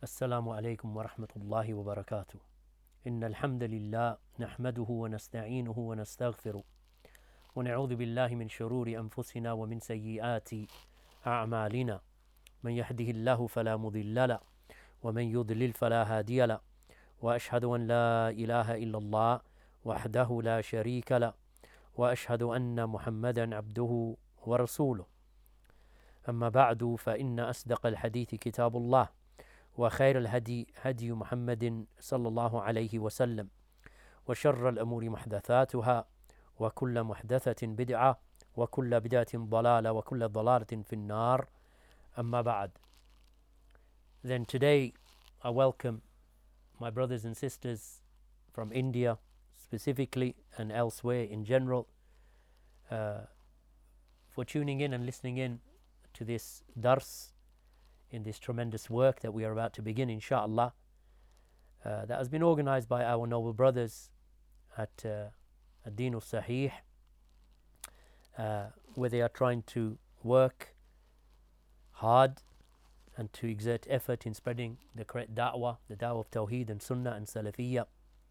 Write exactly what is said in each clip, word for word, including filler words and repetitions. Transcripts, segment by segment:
السلام عليكم ورحمة الله وبركاته. إن الحمد لله نحمده ونستعينه ونستغفره ونعوذ بالله من شرور أنفسنا ومن سيئات أعمالنا. من يهده الله فلا مضل له ومن يضلل فلا هادي له، وأشهد أن لا إله إلا الله وحده لا شريك له، وأشهد أن محمدا عبده ورسوله. أما بعد، فإن أصدق الحديث كتاب الله، وخير الهدي هدي محمد صلى الله عليه وسلم، وشر الأمور محدثاتها، وكل محدثة بدعة، وكل بدعة ضلالة، وكل ضلالة في النار. أما بعد. Then today I welcome my brothers and sisters from India specifically and elsewhere in general uh, for tuning in and listening in to this dars, in this tremendous work that we are about to begin, inshallah, uh, that has been organized by our noble brothers at uh, Ad-Din al-Sahih, uh, where they are trying to work hard and to exert effort in spreading the correct da'wah, the da'wah of Tawheed and Sunnah and Salafiyya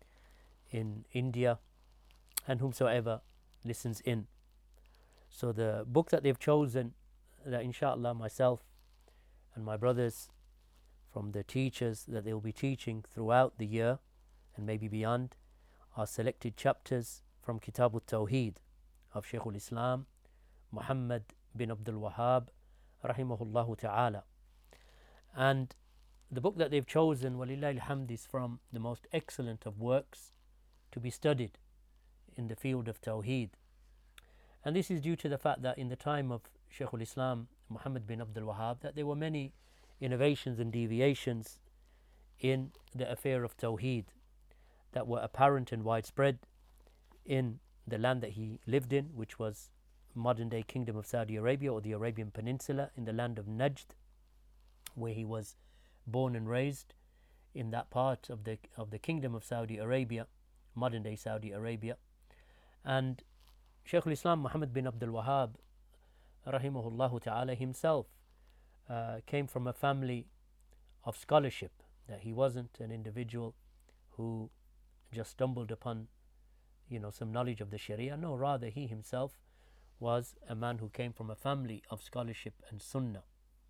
in India and whomsoever listens in. So the book that they've chosen, that inshallah myself and my brothers from the teachers that they will be teaching throughout the year and maybe beyond, are selected chapters from Kitab al-Tawheed of Shaykh al-Islam Muhammad bin Abdul Wahhab rahimahullah ta'ala. And the book that they've chosen, walillahi alhamd, is from the most excellent of works to be studied in the field of Tawheed. And this is due to the fact that in the time of Shaykh al-Islam Muhammad bin Abdul Wahhab, that there were many innovations and deviations in the affair of Tawheed that were apparent and widespread in the land that he lived in, which was modern day Kingdom of Saudi Arabia or the Arabian Peninsula, in the land of Najd, where he was born and raised, in that part of the of the Kingdom of Saudi Arabia, modern day Saudi Arabia. And Shaykh al-Islam Muhammad bin Abdul Wahhab rahimahullah ta'ala himself uh, came from a family of scholarship, that he wasn't an individual who just stumbled upon you know some knowledge of the Sharia. No, rather he himself was a man who came from a family of scholarship and Sunnah.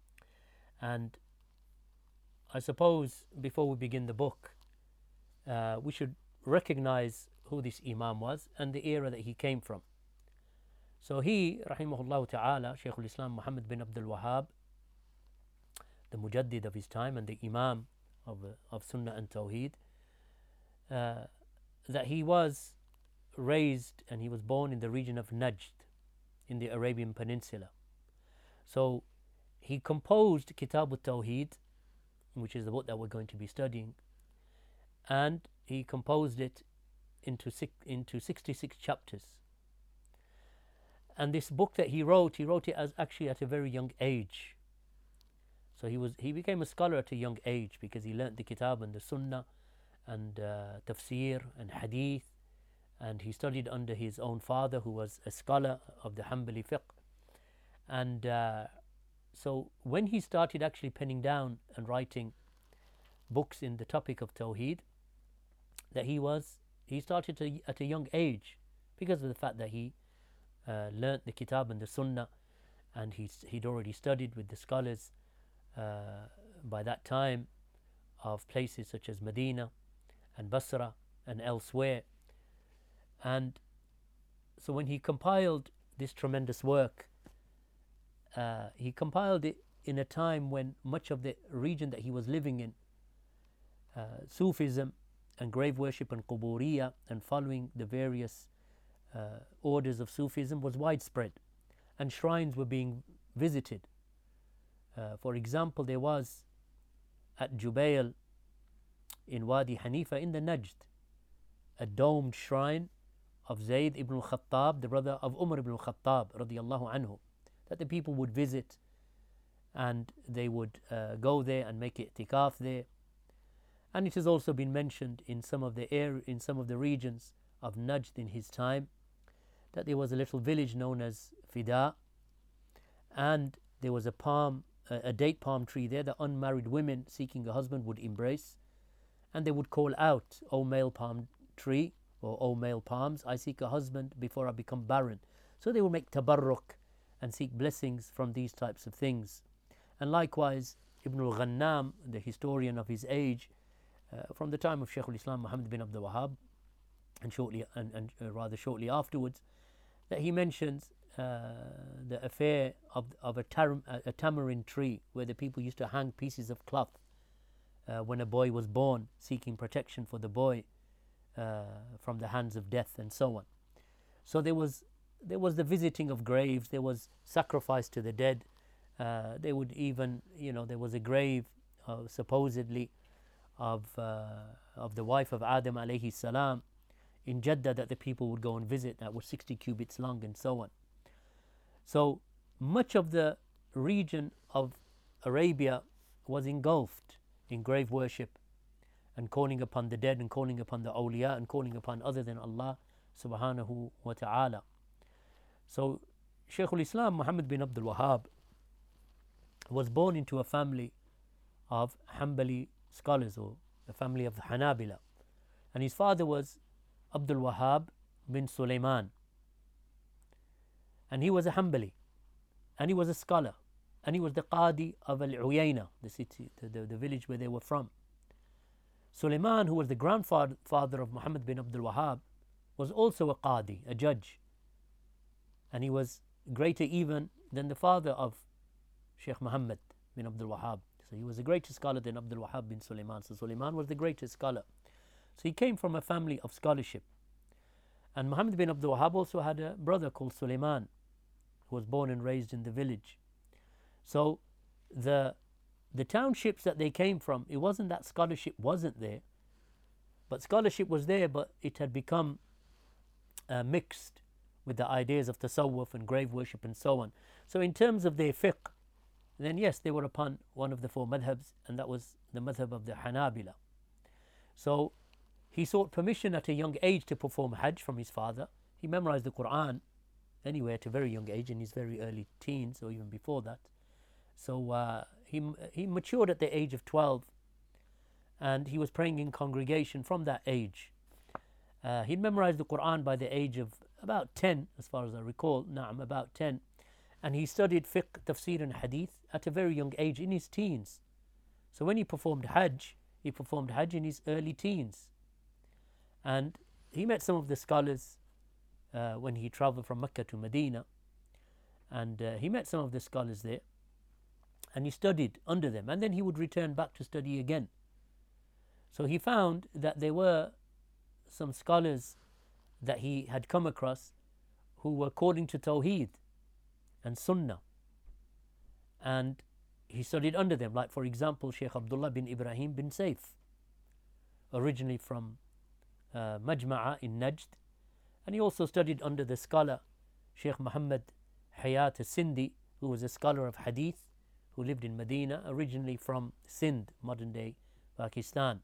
And I suppose before we begin the book, uh, we should recognize who this Imam was and the era that he came from. So he, rahimahullah ta'ala, Shaykh al-Islam Muhammad bin Abdul Wahhab, the Mujaddid of his time and the Imam of, uh, of Sunnah and Tawheed, uh, that he was raised and he was born in the region of Najd, in the Arabian Peninsula. So he composed Kitab al-Tawheed, which is the book that we're going to be studying, and he composed it into six, into sixty-six chapters. And this book that he wrote, he wrote it as actually at a very young age. So he was he became a scholar at a young age because he learnt the Kitab and the Sunnah and uh, Tafsir and Hadith, and he studied under his own father, who was a scholar of the Hanbali fiqh. And uh, so when he started actually penning down and writing books in the topic of Tawheed, that he was he started to, at a young age, because of the fact that he uh, learnt the Kitab and the Sunnah, and he's, he'd already studied with the scholars uh, by that time of places such as Medina and Basra and elsewhere. And so when he compiled this tremendous work, uh, he compiled it in a time when much of the region that he was living in, uh, Sufism and grave worship and Quburiyya and following the various uh, orders of Sufism was widespread, and shrines were being visited. Uh, for example, there was at Jubayl in Wadi Hanifa in the Najd a domed shrine of Zayd ibn al-Khattab, the brother of Umar ibn al-Khattab radiyallahu anhu, that the people would visit and they would uh, go there and make i'tikaf there. And it has also been mentioned in some of the air in some of the regions of Najd in his time that there was a little village known as Fida, and there was a palm a, a date palm tree there that unmarried women seeking a husband would embrace, and they would call out, "O male palm tree," or "O male palms, I seek a husband before I become barren." So they would make tabarruk and seek blessings from these types of things. And likewise, Ibn al-Ghannam, the historian of his age, uh, from the time of Shaykh al-Islam Muhammad bin Abdul Wahhab, and shortly, and, and uh, rather shortly afterwards, that he mentions uh, the affair of, of a, tar- a tamarind tree, where the people used to hang pieces of cloth uh, when a boy was born, seeking protection for the boy uh, from the hands of death and so on. So there was there was the visiting of graves, there was sacrifice to the dead. Uh, they would even, you know, there was a grave uh, supposedly of uh, of the wife of Adam alayhi salam in Jeddah that the people would go and visit, that was sixty cubits long and so on. So much of the region of Arabia was engulfed in grave worship and calling upon the dead and calling upon the awliya and calling upon other than Allah subhanahu wa ta'ala. So Shaykh al-Islam Muhammad bin Abdul Wahhab was born into a family of Hanbali scholars, or a family of the Hanabila, and his father was Abdul Wahhab bin Sulaiman, and he was a Hanbali, and he was a scholar, and he was the Qadi of Al-Uyayna, the city, the, the, the village where they were from. Sulaiman, who was the grandfather father of Muhammad bin Abdul Wahhab, was also a Qadi, a judge, and he was greater even than the father of Shaykh Muhammad bin Abdul Wahhab. So he was a greater scholar than Abdul Wahhab bin Sulaiman. So Sulaiman was the greatest scholar. So he came from a family of scholarship. And Muhammad bin Abdul Wahhab also had a brother called Sulaiman, who was born and raised in the village. So the the townships that they came from, it wasn't that scholarship wasn't there, but scholarship was there, but it had become uh, mixed with the ideas of tasawwuf and grave worship and so on. So in terms of their fiqh, then yes, they were upon one of the four madhabs, and that was the madhab of the Hanabila. So he sought permission at a young age to perform Hajj from his father. He memorized the Quran anyway at a very young age, in his very early teens or even before that. So uh, he, he matured at the age of twelve, and he was praying in congregation from that age. Uh, he'd memorized the Quran by the age of about ten, as far as I recall, na'am, about ten. And he studied fiqh, tafsir and hadith at a very young age, in his teens. So when he performed Hajj, he performed Hajj in his early teens. And he met some of the scholars uh, when he traveled from Mecca to Medina. And uh, he met some of the scholars there, and he studied under them. And then he would return back to study again. So he found that there were some scholars that he had come across who were calling to Tawheed and Sunnah, and he studied under them, like for example Shaykh Abdullah bin Ibrahim bin Saif, originally from uh, Majma'a in Najd, and he also studied under the scholar Shaykh Muhammad Hayat al-Sindhi, who was a scholar of Hadith, who lived in Medina, originally from Sindh, modern day Pakistan.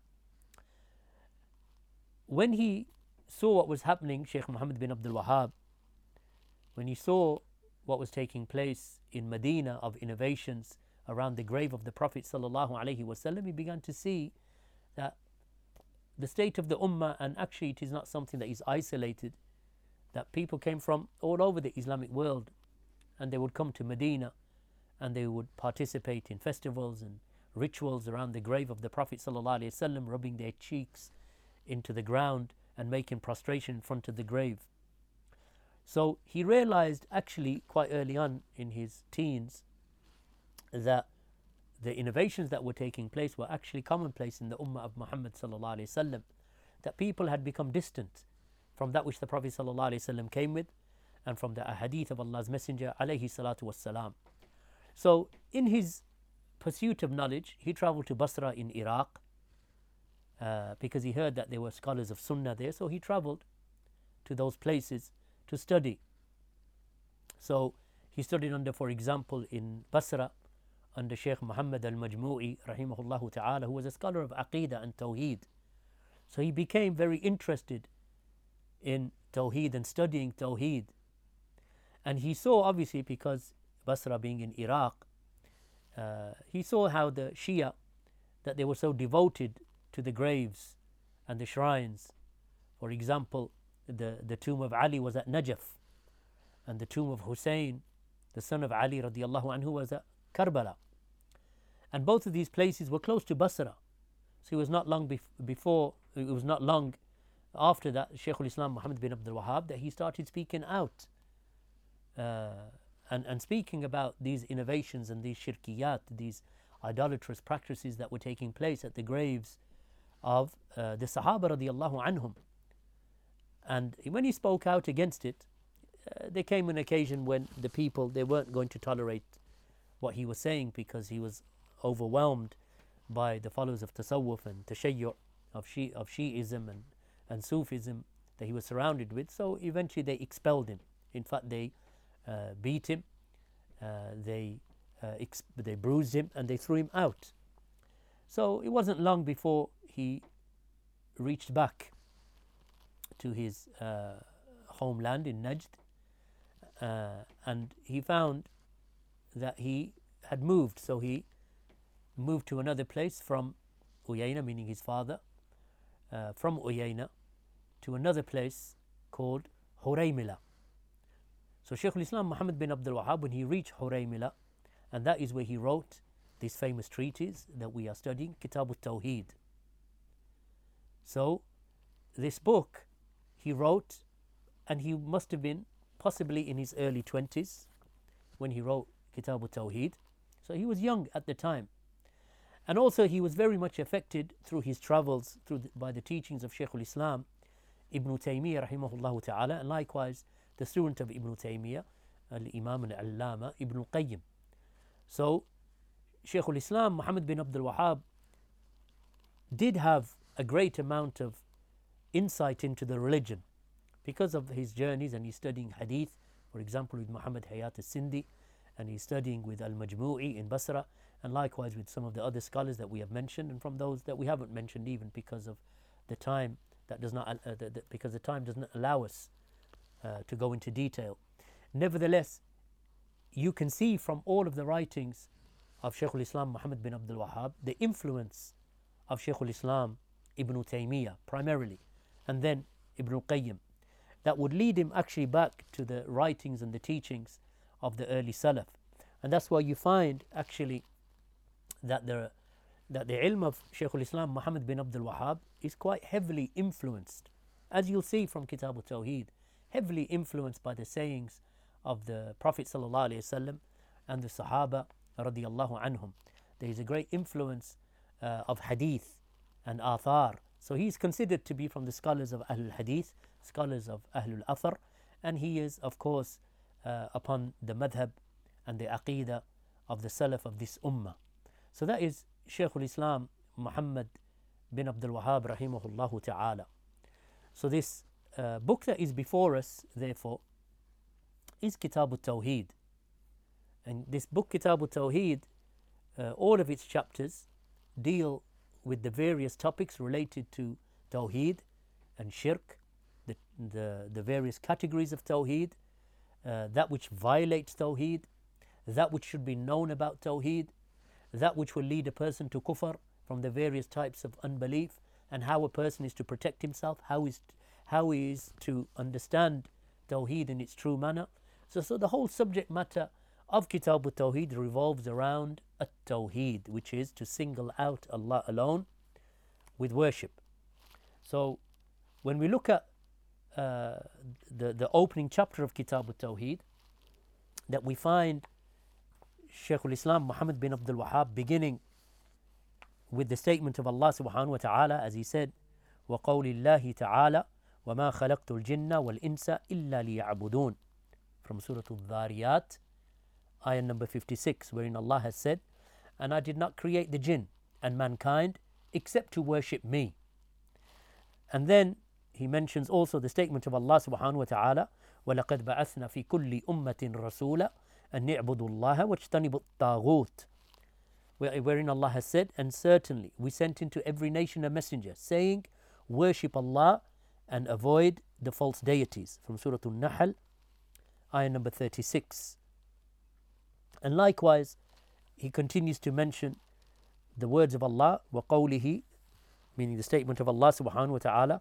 When he saw what was happening, Shaykh Muhammad bin Abdul Wahhab, when he saw what was taking place in Medina of innovations around the grave of the Prophet sallallahu alaihi wasallam, he began to see that the state of the ummah, and actually it is not something that is isolated, that people came from all over the Islamic world, and they would come to Medina and they would participate in festivals and rituals around the grave of the Prophet sallallahu alaihi wasallam, rubbing their cheeks into the ground and making prostration in front of the grave. So he realized actually quite early on in his teens that the innovations that were taking place were actually commonplace in the ummah of Muhammad sallallahu alaihi wasallam, that people had become distant from that which the Prophet sallallahu alaihi wasallam came with, and from the ahadith of Allah's Messenger alayhi salatu wassalam. So in his pursuit of knowledge, he traveled to Basra in Iraq, uh, because he heard that there were scholars of Sunnah there, so he traveled to those places to study. So he studied under, for example, in Basra, under Shaykh Muhammad al-Majmu'i rahimahullah ta'ala, who was a scholar of Aqidah and Tawheed. So he became very interested in Tawheed and studying Tawheed. And he saw, obviously, because Basra being in Iraq, uh, he saw how the Shia, that they were so devoted to the graves and the shrines. For example, the, the tomb of Ali was at Najaf, and the tomb of Hussein, the son of Ali radiallahu anhu, was at Karbala. And both of these places were close to Basra. So it was not long bef- before, it was not long after that, Shaykh al-Islam Muhammad bin Abdul Wahhab, that he started speaking out uh, and, and speaking about these innovations and these shirkiyat, these idolatrous practices that were taking place at the graves of uh, the Sahaba radiallahu anhum. And when he spoke out against it, uh, there came an occasion when the people, they weren't going to tolerate what he was saying, because he was overwhelmed by the followers of Tasawwuf and Tashayyu' of, Shi- of Shi'ism and, and Sufism that he was surrounded with. So eventually they expelled him. In fact, they uh, beat him, uh, they, uh, ex- they bruised him, and they threw him out. So it wasn't long before he reached back to his uh, homeland in Najd, uh, and he found that he had moved. So he moved to another place from Uyayna, meaning his father, uh, from Uyayna to another place called Huraymila. So Shaykh al-Islam Muhammad bin Abdul Wahhab, when he reached Huraymila, and that is where he wrote this famous treatise that we are studying, Kitab al-Tawheed. So this book he wrote, and he must have been possibly in his early twenties when he wrote Kitab al-Tawheed. So he was young at the time. And also he was very much affected through his travels through the, by the teachings of Shaykh al-Islam Ibn Taymiyyah rahimahullah ta'ala, and likewise the student of Ibn Taymiyyah, al-Imam al-Allama Ibn Qayyim. So Shaykh al-Islam Muhammad bin Abdul Wahhab did have a great amount of insight into the religion because of his journeys, and he's studying hadith, for example, with Muhammad Hayat al-Sindi, and he's studying with Al-Majmu'i in Basra, and likewise with some of the other scholars that we have mentioned, and from those that we haven't mentioned even because of the time that does not uh, the, the, because the time doesn't allow us uh, to go into detail. Nevertheless, you can see from all of the writings of Shaykh al-Islam Muhammad bin Abdul Wahhab the influence of Shaykh al-Islam Ibn Taymiyyah primarily, and then Ibn Qayyim, that would lead him actually back to the writings and the teachings of the early Salaf. And that's why you find actually that the, that the ilm of Shaykh al-Islam Muhammad bin Abdul Wahhab is quite heavily influenced, as you'll see from Kitab al-Tawheed, heavily influenced by the sayings of the Prophet sallallahu alaihi wasallam and the Sahaba radiyallahu anhum. There is a great influence uh, of hadith and athar. So he is considered to be from the scholars of Ahlul Hadith, scholars of Ahlul Athar, and he is, of course, uh, upon the madhab and the aqidah of the Salaf of this ummah. So that is Shaykh al-Islam Muhammad bin Abdul Wahhab rahimahullah ta'ala. So this uh, book that is before us, therefore, is Kitab al-Tawheed. And this book, Kitab al-Tawheed, uh, all of its chapters deal with the various topics related to Tawheed and Shirk, the, the, the various categories of Tawheed, uh, that which violates Tawheed, that which should be known about Tawheed, that which will lead a person to kufr from the various types of unbelief, and how a person is to protect himself, how is how he is to understand Tawheed in its true manner. So, so the whole subject matter of Kitab al-Tawheed revolves around at-Tawheed, which is to single out Allah alone with worship. So when we look at uh, the, the opening chapter of Kitab al-Tawheed, that we find Shaykh al-Islam Muhammad bin Abdul Wahhab beginning with the statement of Allah subhanahu wa ta'ala, as he said, وَقَوْلِ اللَّهِ تَعَالَى وَمَا خَلَقْتُ الْجِنَّ وَالْإِنسَ إِلَّا لِيَعْبُدُونَ, from Surah Al-Dhariyat, ayah number fifty-six, wherein Allah has said, and I did not create the jinn and mankind except to worship me. And then he mentions also the statement of Allah subhanahu wa ta'ala, وَلَقَدْ بَعَثْنَا فِي كُلِّ أُمَّةٍ رَسُولًا أَنْ يَعْبُدُوا اللَّهَ وَاجْتَنِبُوا الطَّاغُوتِ, wherein Allah has said, and certainly we sent into every nation a messenger, saying, worship Allah and avoid the false deities, from Surah Al-Nahl, ayah number thirty-six. And likewise, he continues to mention the words of Allah, وَقَوْلِهِ, meaning the statement of Allah subhanahu wa ta'ala,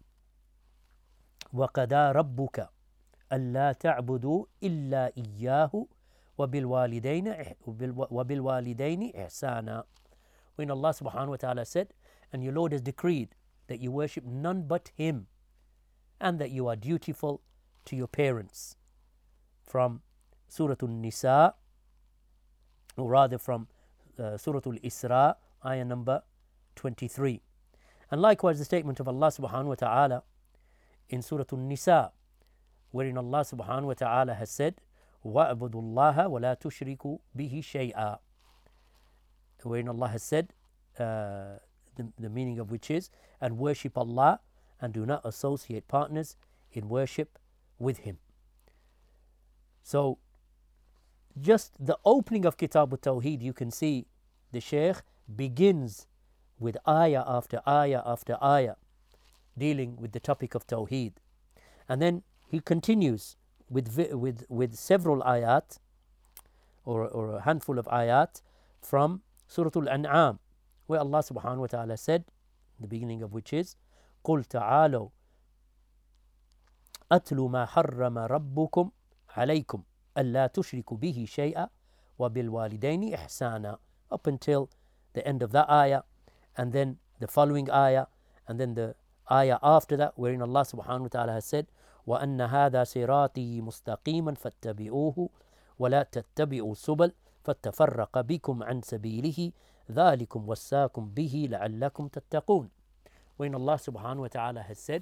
وَقَدَى رَبُّكَ أَلَّا تَعْبُدُوا إِلَّا إِيَّاهُ وَبِالْوَالِدَيْنِ وَبِالْوَالِدَيْنِ إِحْسَانًا. When Allah subhanahu wa ta'ala said, and your Lord has decreed that you worship none but Him, and that you are dutiful to your parents. From Surah An-Nisa, or rather from uh, Surah Al-Isra, ayah number twenty-three. And likewise the statement of Allah subhanahu wa ta'ala in Surah An-Nisa, wherein Allah subhanahu wa ta'ala has said, وَأَعْبُدُوا اللَّهَ وَلَا تُشْرِكُوا بِهِ شَيْئًا, wherein Allah has said, uh, the, the meaning of which is, and worship Allah and do not associate partners in worship with Him. So just the opening of Kitab al-Tawheed, you can see the Shaykh begins with ayah after ayah after ayah dealing with the topic of Tawheed, and then he continues with with with several ayat, or, or a handful of ayat from Surah Al-An'am, where Allah subhanahu wa ta'ala said, the beginning of which is, قُلْ تَعَالَوْا أَتْلُوا مَا حَرَّمَ رَبُّكُمْ عَلَيْكُمْ أَلَّا تُشْرِكُوا بِهِ شَيْئًا وَبِالْوَالِدَيْنِ إِحْسَانًا, up until the end of that ayah, and then the following ayah, and then the ayah after that, wherein Allah subhanahu wa ta'ala has said, وَأَنَّ هَذَا صِرَاطِي مُسْتَقِيمًا فَاتَّبِعُوهُ وَلَا تَتَّبِعُوا السُّبُلَ فَتَفَرَّقَ بِكُمْ عَنْ سَبِيلِهِ ذَلِكُمْ وَصَّاكُمْ بِهِ لَعَلَّكُمْ تَتَّقُونَ. When Allah subhanahu wa ta'ala has said,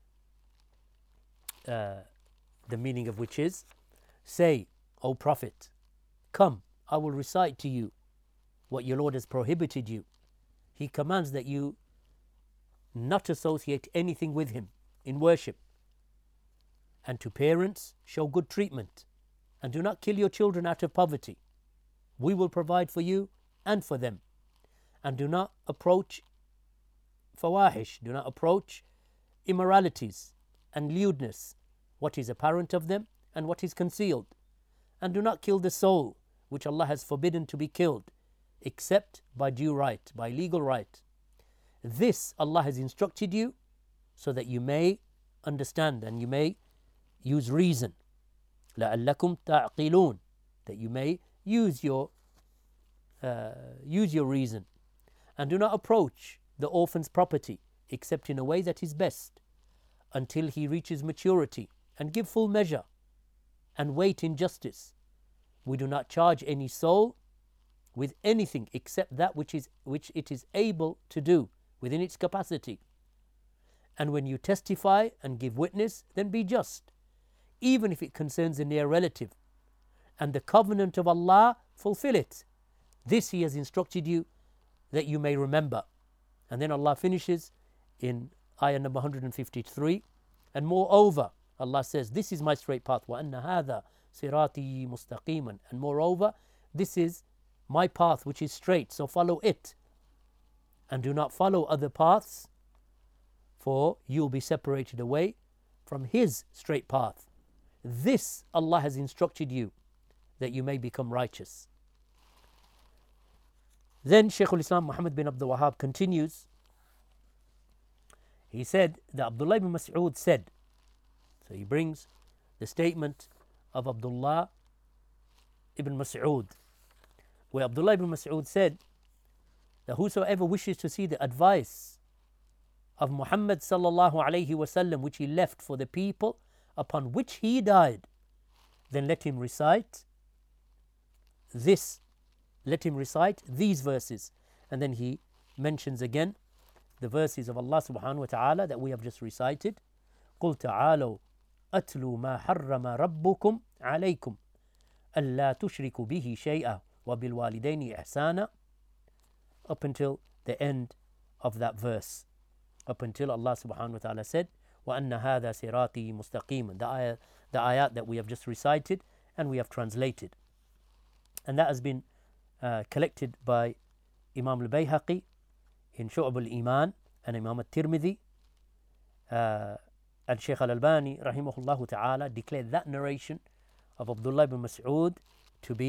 uh, the meaning of which is, say, O Prophet, come, I will recite to you what your Lord has prohibited you. He commands that you not associate anything with Him in worship, and to parents show good treatment, and do not kill your children out of poverty. We will provide for you and for them. And do not approach fawahish, do not approach immoralities and lewdness, what is apparent of them and what is concealed. And do not kill the soul which Allah has forbidden to be killed, except by due right, by legal right. This Allah has instructed you so that you may understand and you may use reason. لَعَلَّكُمْ تَعْقِلُونَ, that you may use your uh, use your reason. And do not approach the orphan's property except in a way that is best, until he reaches maturity, and give full measure and weight in justice. We do not charge any soul with anything except that which is which it is able to do within its capacity. And when you testify and give witness, then be just, even if it concerns a near relative. And the covenant of Allah, fulfill it. This He has instructed you that you may remember. And then Allah finishes in ayah number one hundred fifty-three. And moreover, Allah says, this is my straight path. وَأَنَّ هَذَا صِرَاطِي مُسْتَقِيمًا. And moreover, this is my path which is straight, so follow it. And do not follow other paths, for you will be separated away from His straight path. This Allah has instructed you, that you may become righteous. Then Shaykh al-Islam Muhammad bin Abdul Wahhab continues. He said that Abdullah ibn Mas'ud said, so he brings the statement of Abdullah ibn Mas'ud, where Abdullah ibn Mas'ud said that whosoever wishes to see the advice of Muhammad sallallahu alayhi wasallam which he left for the people upon which he died, then let him recite this, let him recite these verses. And then he mentions again the verses of Allah subhanahu wa ta'ala that we have just recited. قُلْ تَعَالَوْا أَتْلُوا مَا حَرَّمَ رَبُّكُمْ عَلَيْكُمْ أَلَّا تُشْرِكُوا بِهِ شَيْئًا وَبِالْوَالِدَيْنِ إِحْسَانًا, up until the end of that verse, up until Allah subhanahu wa ta'ala said, وَأَنَّ هَذَا صِرَاطِي مُسْتَقِيمًا, the ayat, the ayat that we have just recited and we have translated. And that has been uh, collected by Imam al-Bayhaqi in Shu'ab al-Iman, and Imam al-Tirmidhi, uh, and Shaykh al-Albani rahimahullah ta'ala declared that narration of Abdullah ibn Mas'ud to be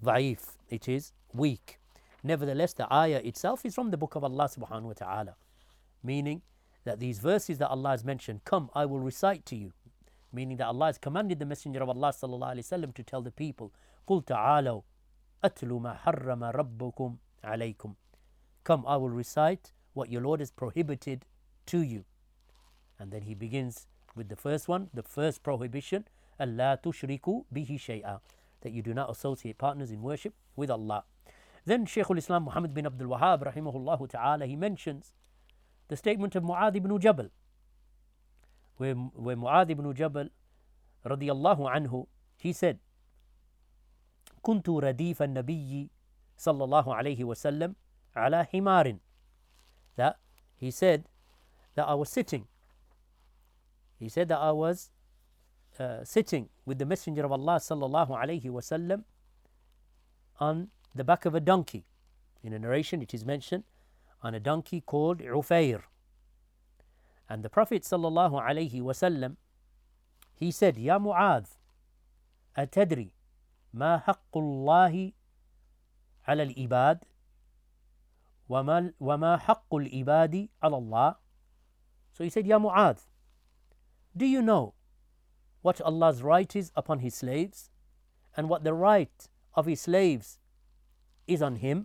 Da'if, it is weak. Nevertheless, the ayah itself is from the book of Allah subhanahu wa ta'ala, meaning that these verses that Allah has mentioned, come, I will recite to you, meaning that Allah has commanded the Messenger of Allah sallallahu alaihi wasallam to tell the people, قُلْ تَعَالَوْا أَتْلُ مَا حَرَّمَ رَبُّكُمْ عَلَيْكُمْ. Come, I will recite what your Lord has prohibited to you. And then he begins with the first one, the first prohibition, أَلَّا تُشْرِكُوا بِهِ شَيْئًا, that you do not associate partners in worship with Allah. Then Shaykhul Islam Muhammad bin Abdul Wahhab rahimahullah ta'ala, he mentions the statement of Mu'adh ibn Jabal, where, where Mu'adh ibn Jabal radiyallahu anhu, he said, كنت رديف النبي صلى الله عليه وسلم على حمار, that he said that I was sitting he said that I was uh, sitting with the Messenger of Allah sallallahu alaihi wasallam on the back of a donkey. In a narration it is mentioned on a donkey called Ufair. And the Prophet sallallahu alaihi wasallam, he said, Ya Mu'adh, atadri ma haqqullahi ala al-ibad wa ma haqqul ibadi ala Allah. So he said, Ya Mu'adh, do you know what Allah's right is upon his slaves and what the right of his slaves is on him?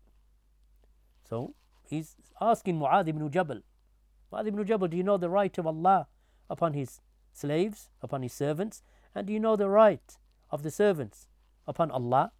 So he's asking Mu'adh ibn Jabal, Mu'adh ibn Jabal, do you know the right of Allah upon his slaves, upon his servants? And do you know the right of the servants upon Allah?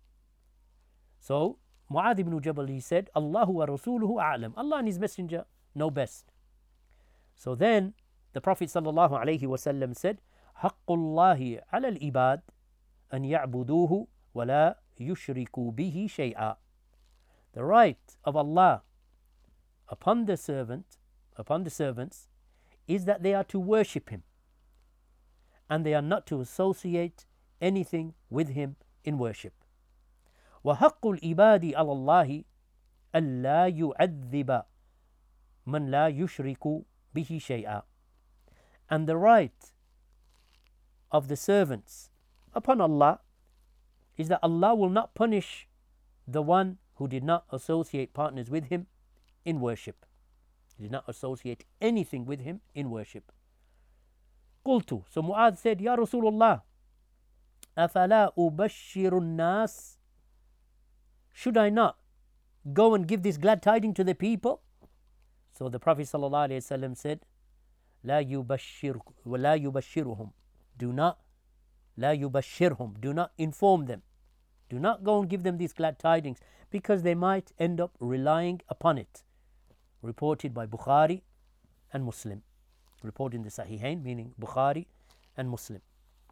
So Mu'adh ibn Jabal, he said, Allahu wa rasuluhu a'lam. Allah and his messenger know best. So then the Prophet sallallahu alaihi wasallam said, Haqqullahi ala al-ibad an ya'buduhu wa la yushriku bihi shay'a. The right of Allah upon the servant, upon the servants, is that they are to worship him and they are not to associate anything with him in worship. وَحَقُّ الْإِبَادِ عَلَى اللَّهِ أَلَّا يُعَذِّبَ مَنْ لَا يُشْرِكُ بِهِ شَيْئًا. And the right of the servants upon Allah is that Allah will not punish the one who did not associate partners with him in worship. He did not associate anything with him in worship. قلت, so Mu'adh said, Ya Rasulullah, أَفَلَا أُبَشِّرُ النَّاسِ, should I not go and give this glad tidings to the people? So the Prophet sallallahu alaihi wasallam said, لا يبشر ولا يبشرهم, do not لا يبشرهم, do not inform them, do not go and give them these glad tidings, because they might end up relying upon it. Reported by Bukhari and Muslim, reported in the Sahihain, meaning Bukhari and Muslim.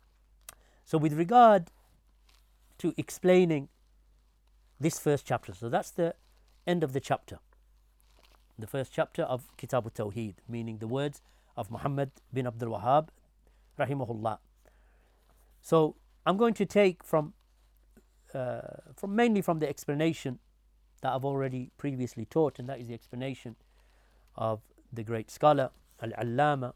So with regard to explaining this first chapter, so that's the end of the chapter, the first chapter of Kitab al-Tawheed, meaning the words of Muhammad bin Abdul Wahhab rahimahullah. So I'm going to take from uh, from mainly from the explanation that I've already previously taught, and that is the explanation of the great scholar Al-Allama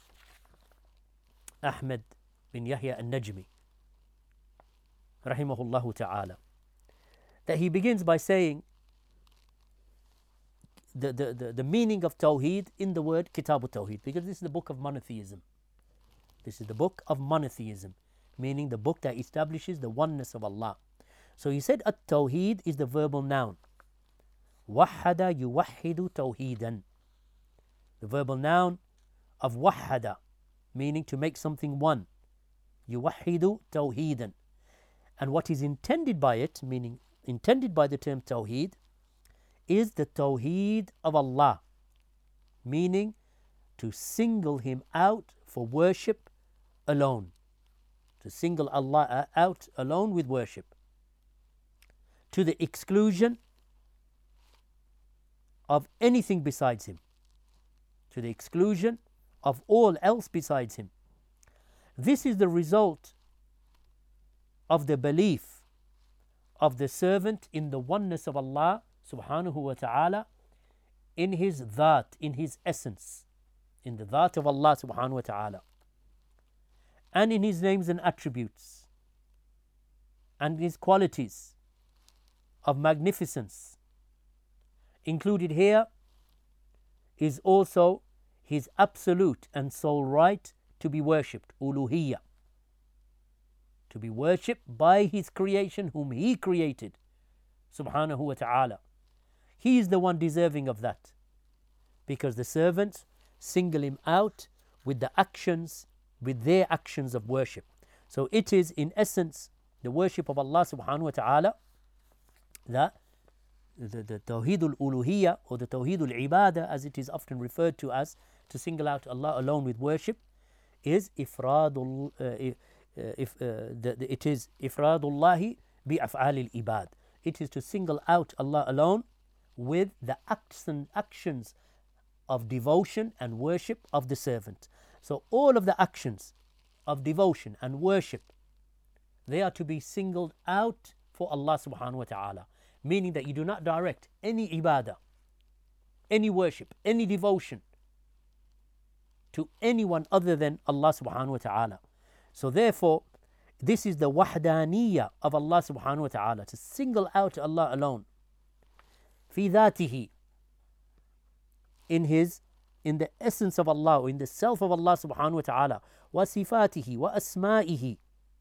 Ahmad bin Yahya al-Najmi rahimahullah ta'ala, that he begins by saying the, the, the, the meaning of Tawheed in the word Kitab al-Tawheed, because this is the book of monotheism. This is the book of monotheism, meaning the book that establishes the oneness of Allah. So he said at-Tawheed is the verbal noun. Wahhada yuwahhidu tawheedan. The verbal noun of wahhada, meaning to make something one. Yuwahhidu tawheedan. And what is intended by it, meaning intended by the term Tawheed, is the Tawheed of Allah, meaning to single him out for worship alone. To single Allah out alone with worship, to the exclusion of anything besides him, to the exclusion of all else besides him. This is the result of the belief of the servant in the oneness of Allah subhanahu wa ta'ala, in his dhat, in his essence, in the dhat of Allah subhanahu wa ta'ala, and in his names and attributes, and his qualities, of magnificence. Included here is also his absolute and sole right to be worshipped, uluhiyya, to be worshipped by his creation whom he created, subhanahu wa ta'ala. He is the one deserving of that, because the servants single him out with the actions, with their actions of worship. So it is in essence the worship of Allah subhanahu wa ta'ala, that the, the Tawheed al-Uluhiyya, or the Tawheed al-Ibadah as it is often referred to as, to single out Allah alone with worship, is ifradul, uh, if, uh, if, uh, the, the, it is ifradullahi bi af'al al-ibad. It is to single out Allah alone with the acts and actions of devotion and worship of the servant. So all of the actions of devotion and worship, they are to be singled out for Allah subhanahu wa ta'ala, meaning that you do not direct any ibadah, any worship, any devotion to anyone other than Allah subhanahu wa ta'ala. So therefore, this is the wahdaniyya of Allah subhanahu wa ta'ala, to single out Allah alone. Fi dhatihi, in his, in the essence of Allah, or in the self of Allah subhanahu wa ta'ala, wa sifatihi wa asma'ihi,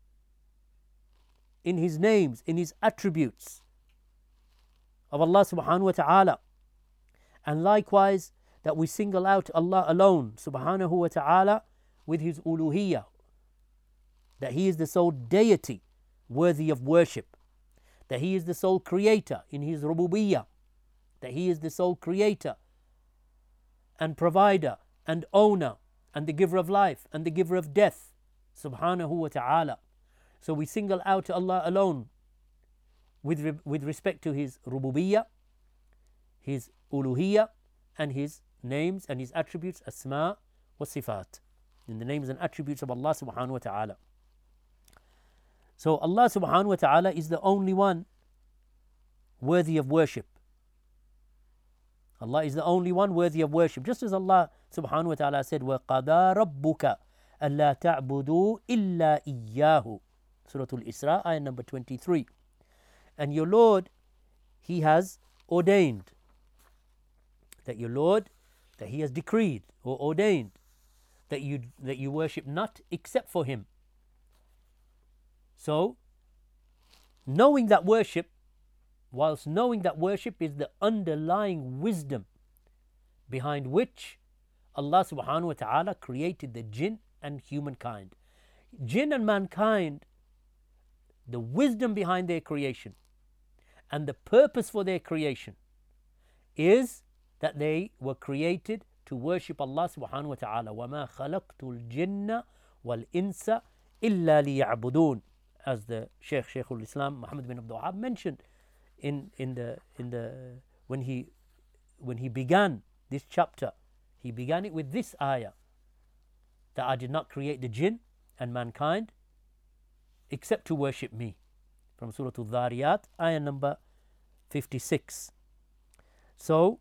in his names, in his attributes of Allah subhanahu wa ta'ala. And likewise, that we single out Allah alone subhanahu wa ta'ala with his uluhiyya, that he is the sole deity worthy of worship, that he is the sole creator in his rububiyyah, that he is the sole creator and provider and owner and the giver of life and the giver of death, subhanahu wa ta'ala. So we single out Allah alone with, re- with respect to his rububiyyah, his uluhiyyah, and his names and his attributes, asma wa sifat, in the names and attributes of Allah subhanahu wa ta'ala. So Allah subhanahu wa ta'ala is the only one worthy of worship. Allah is the only one worthy of worship. Just as Allah subhanahu wa ta'ala said, وَقَضَى رَبُّكَ أَلَّا تَعْبُدُوا إِلَّا إِيَّاهُ, Surah Al-Isra, ayah number twenty-three. And your Lord, he has ordained, that your Lord, that he has decreed or ordained that you, that you worship not except for him. So, knowing that worship, whilst knowing that worship is the underlying wisdom behind which Allah subhanahu wa ta'ala created the jinn and humankind. Jinn and mankind, the wisdom behind their creation and the purpose for their creation is that they were created to worship Allah subhanahu wa ta'ala. وَمَا خَلَقْتُ الْجِنَّ وَالْإِنسَ إِلَّا لِيَعْبُدُونَ, as the Shaykh Shaykh al-Islam Muhammad bin Abdul Wahhab mentioned in, in the in the when he when he began this chapter. He began it with this ayah, that I did not create the jinn and mankind except to worship me, from Surah Al-Dhariyat, ayah number fifty-six. So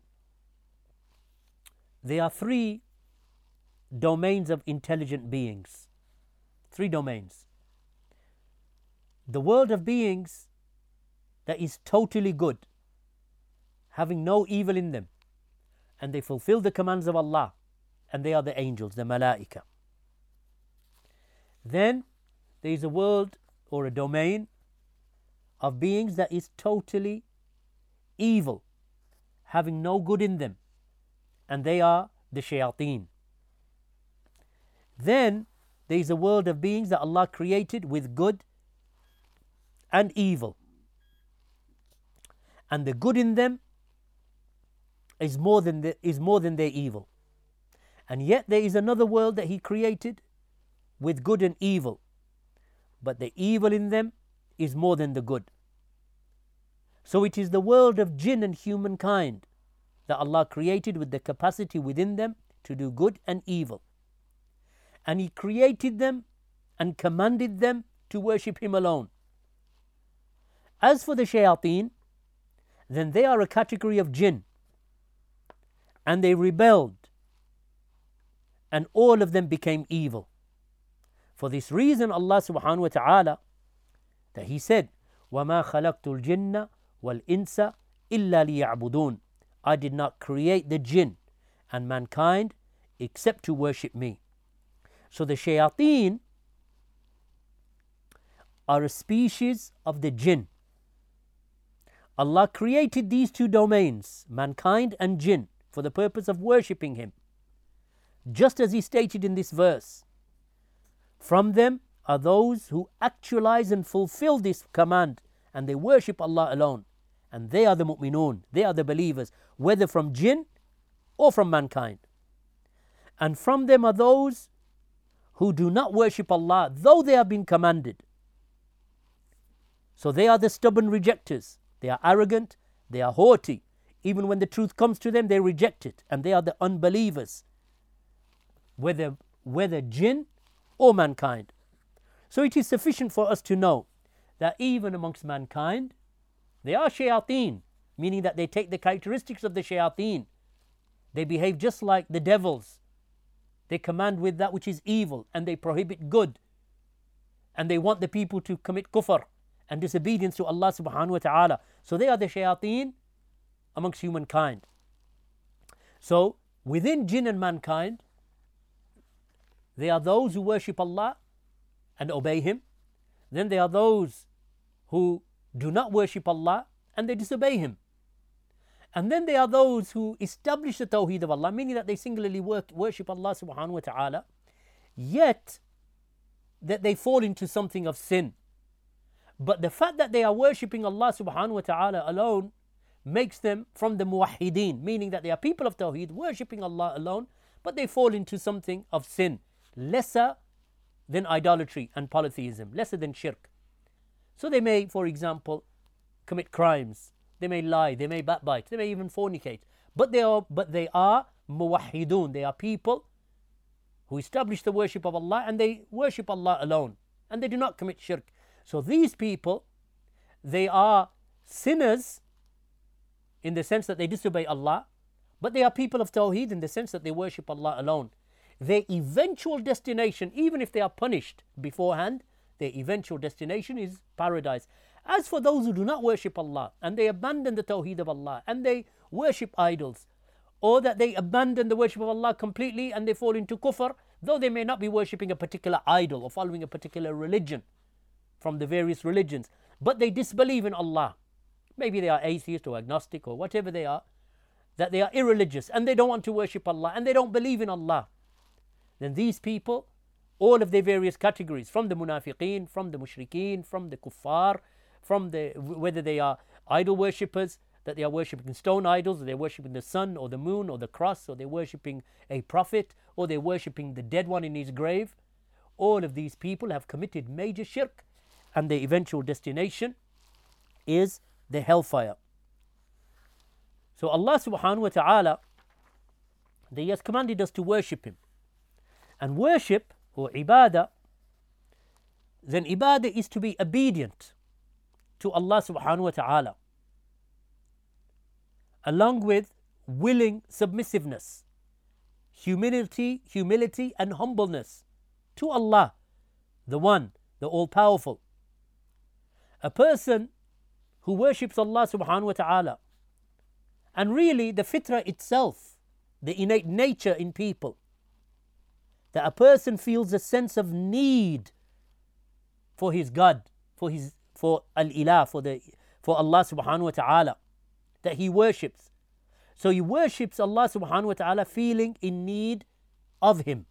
there are three domains of intelligent beings. Three domains. The world of beings that is totally good, having no evil in them, and they fulfill the commands of Allah, and they are the angels, the malaika. Then there is a world or a domain of beings that is totally evil, having no good in them, and they are the shayateen. Then there is a world of beings that Allah created with good and evil, and the good in them is more than the, is more than their evil. And yet there is another world that He created with good and evil, but the evil in them is more than the good. So it is the world of jinn and humankind that Allah created with the capacity within them to do good and evil. And He created them and commanded them to worship Him alone. As for the shayateen, then they are a category of jinn, and they rebelled, and all of them became evil. For this reason Allah subhanahu wa ta'ala, that He said, وَمَا خَلَقْتُ الْجِنَّ وَالْإِنسَ إِلَّا لِيَعْبُدُونَ. I did not create the jinn and mankind except to worship me. So the shayateen are a species of the jinn. Allah created these two domains, mankind and jinn, for the purpose of worshipping Him. Just as He stated in this verse, from them are those who actualize and fulfill this command and they worship Allah alone. And they are the mu'minun, they are the believers, whether from jinn or from mankind. And from them are those who do not worship Allah, though they have been commanded. So they are the stubborn rejectors. They are arrogant, they are haughty. Even when the truth comes to them, they reject it. And they are the unbelievers, whether, whether jinn or mankind. So it is sufficient for us to know that even amongst mankind, they are shayateen, meaning that they take the characteristics of the shayateen. They behave just like the devils. They command with that which is evil and they prohibit good. And they want the people to commit kufr and disobedience to Allah subhanahu wa ta'ala. So they are the shayateen amongst humankind. So within jinn and mankind, they are those who worship Allah and obey Him. Then there are those who do not worship Allah and they disobey Him. And then there are those who establish the tawheed of Allah, meaning that they singularly work, worship Allah subhanahu wa ta'ala, yet that they fall into something of sin. But the fact that they are worshipping Allah subhanahu wa ta'ala alone makes them from the muwahhideen, meaning that they are people of tawheed, worshipping Allah alone, but they fall into something of sin, lesser than idolatry and polytheism, lesser than shirk. So they may, for example, commit crimes, they may lie, they may backbite, they may even fornicate, but they are but they are muwahhidun, they are people who establish the worship of Allah and they worship Allah alone and they do not commit shirk. So these people, they are sinners in the sense that they disobey Allah, but they are people of tawheed in the sense that they worship Allah alone. Their eventual destination, even if they are punished beforehand, their eventual destination is paradise. As for those who do not worship Allah and they abandon the tawheed of Allah and they worship idols, or that they abandon the worship of Allah completely and they fall into kufr, though they may not be worshipping a particular idol or following a particular religion from the various religions, but they disbelieve in Allah. Maybe they are atheist or agnostic or whatever they are, that they are irreligious and they don't want to worship Allah and they don't believe in Allah. Then these people, all of their various categories, from the munafiqeen, from the mushrikeen, from the kuffar, from the whether they are idol worshippers, that they are worshipping stone idols, or they're worshipping the sun or the moon or the cross, or they're worshipping a prophet, or they're worshipping the dead one in his grave, all of these people have committed major shirk and their eventual destination is the hellfire. So Allah subhanahu wa ta'ala, He has commanded us to worship Him. And worship, or ibadah, then ibadah is to be obedient to Allah subhanahu wa ta'ala, along with willing submissiveness, humility, humility and humbleness to Allah, the One, the All-Powerful. A person who worships Allah subhanahu wa ta'ala, and really the fitrah itself, the innate nature in people, that a person feels a sense of need for his God, for his for al-ilah, for the for Allah subhanahu wa ta'ala, that he worships. So he worships Allah subhanahu wa ta'ala feeling in need of Him.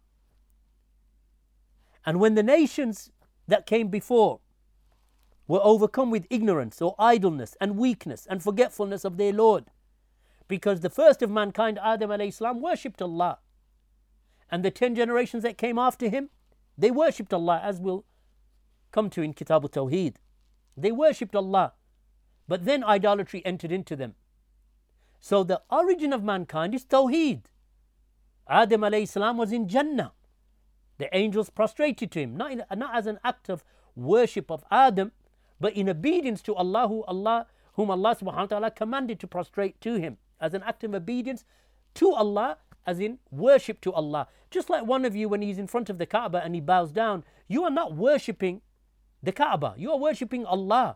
And when the nations that came before were overcome with ignorance or idleness and weakness and forgetfulness of their Lord, because the first of mankind, Adam alayhi salam, worshipped Allah, and the ten generations that came after him, they worshipped Allah, as we'll come to in Kitab al-Tawheed. They worshipped Allah, but then idolatry entered into them. So the origin of mankind is Tawheed. Adam alayhi salam was in Jannah. The angels prostrated to him, not, in, not as an act of worship of Adam, but in obedience to Allah, who Allah whom Allah subhanahu wa ta'ala commanded to prostrate to Him, as an act of obedience to Allah, as in worship to Allah. Just like one of you, when he's in front of the Kaaba and he bows down, you are not worshipping the Kaaba, you are worshipping Allah.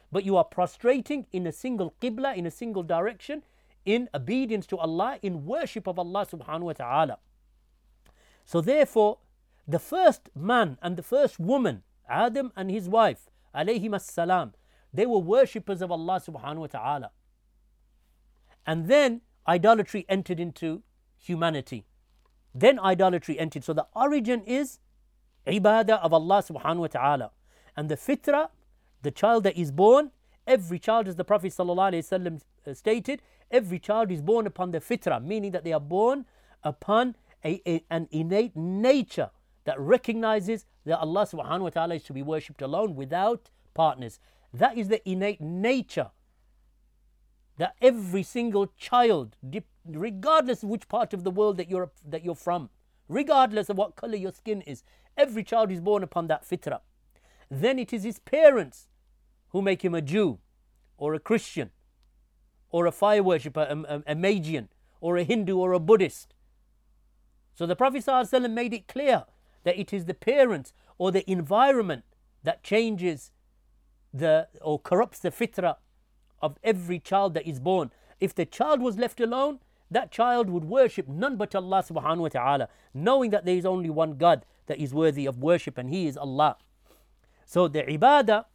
but you are prostrating in a single qibla, in a single direction, in obedience to Allah, in worship of Allah subhanahu wa ta'ala. So therefore, the first man and the first woman, Adam and his wife, alayhim as-salam, they were worshippers of Allah subhanahu wa ta'ala. And then idolatry entered into humanity. Then idolatry entered. So the origin is ibadah of Allah subhanahu wa ta'ala. And the fitra, the child that is born, every child, as the Prophet sallallahu alaihi wasallam stated, every child is born upon the fitra, meaning that they are born upon a, a, an innate nature that recognizes that Allah subhanahu wa ta'ala is to be worshipped alone without partners. That is the innate nature that every single child, regardless of which part of the world that you're, that you're from, regardless of what color your skin is, every child is born upon that fitrah. Then it is his parents who make him a Jew or a Christian or a fire worshipper, a, a, a Magian or a Hindu or a Buddhist. So the Prophet ﷺ made it clear that it is the parents or the environment that changes the or corrupts the fitrah of every child that is born. If the child was left alone, that child would worship none but Allah subhanahu wa ta'ala, knowing that there is only one God that is worthy of worship, and He is Allah. So the ibadah